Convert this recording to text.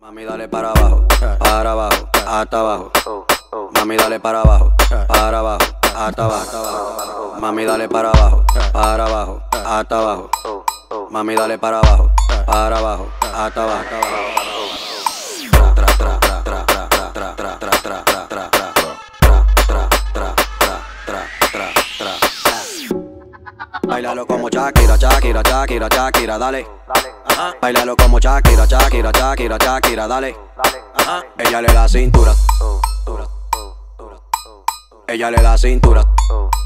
Mami, dale para abajo, hasta abajo. Mami, dale para abajo, hasta abajo. Mami, dale para abajo, hasta abajo. Mami, dale para abajo, hasta abajo. Bailalo como Shakira, Shakira, Shakira, Shakira, dale. Bailalo como Shakira, Shakira, Shakira, Shakira, dale. Ella le da cintura. Ella le da cintura.